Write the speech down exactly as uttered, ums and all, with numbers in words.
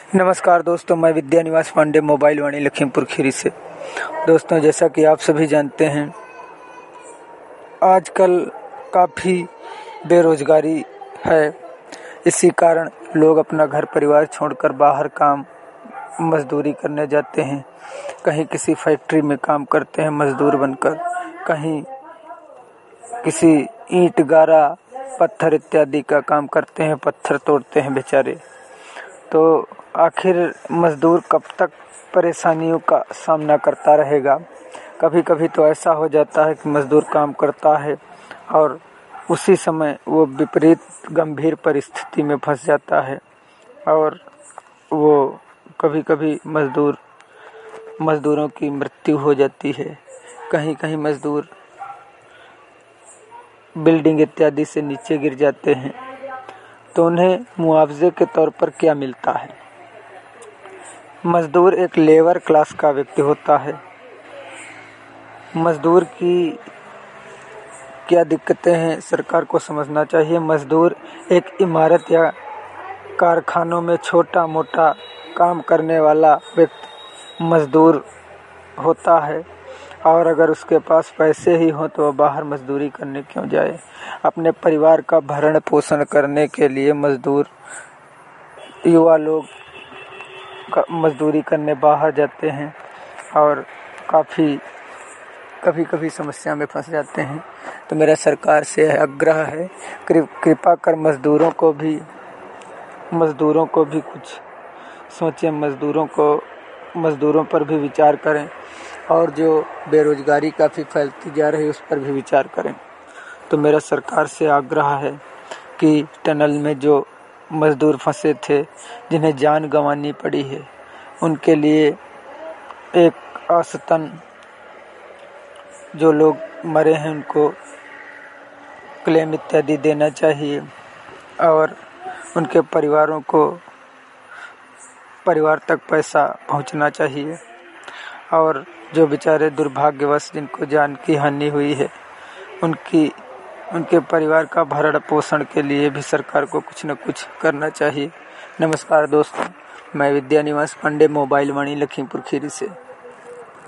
नमस्कार दोस्तों, मैं विद्या निवास पांडे मोबाइल वाणी लखीमपुर खीरी से। दोस्तों, जैसा कि आप सभी जानते हैं, आजकल काफ़ी बेरोजगारी है। इसी कारण लोग अपना घर परिवार छोड़कर बाहर काम मजदूरी करने जाते हैं। कहीं किसी फैक्ट्री में काम करते हैं मजदूर बनकर, कहीं किसी ईंट गारा पत्थर इत्यादि का काम करते हैं, पत्थर तोड़ते हैं बेचारे। तो आखिर मजदूर कब तक परेशानियों का सामना करता रहेगा। कभी कभी तो ऐसा हो जाता है कि मजदूर काम करता है और उसी समय वो विपरीत गंभीर परिस्थिति में फंस जाता है और वो कभी कभी मजदूर मजदूरों की मृत्यु हो जाती है। कहीं कहीं मजदूर बिल्डिंग इत्यादि से नीचे गिर जाते हैं, तो उन्हें मुआवजे के तौर पर क्या मिलता है। मजदूर एक लेबर क्लास का व्यक्ति होता है। मजदूर की क्या दिक्कतें हैं, सरकार को समझना चाहिए। मजदूर एक इमारत या कारखानों में छोटा मोटा काम करने वाला व्यक्ति मजदूर होता है, और अगर उसके पास पैसे ही हो तो वह बाहर मजदूरी करने क्यों जाए। अपने परिवार का भरण पोषण करने के लिए मजदूर युवा लोग मजदूरी करने बाहर जाते हैं और काफ़ी कभी कभी समस्या में फंस जाते हैं। तो मेरा सरकार से आग्रह है, कृपा कर मजदूरों को भी मजदूरों को भी कुछ सोचें, मजदूरों को मजदूरों पर भी विचार करें और जो बेरोजगारी काफ़ी फैलती जा रही है उस पर भी विचार करें। तो मेरा सरकार से आग्रह है कि टनल में जो मजदूर फंसे थे, जिन्हें जान गंवानी पड़ी है, उनके लिए एक औसतन जो लोग मरे हैं उनको क्लेम इत्यादि देना चाहिए और उनके परिवारों को परिवार तक पैसा पहुंचना चाहिए। और जो बेचारे दुर्भाग्यवश जिनको जान की हानि हुई है, उनकी उनके परिवार का भरण पोषण के लिए भी सरकार को कुछ न कुछ करना चाहिए। नमस्कार दोस्तों, मैं विद्या निवास पांडे मोबाइल वाणी लखीमपुर खीरी से।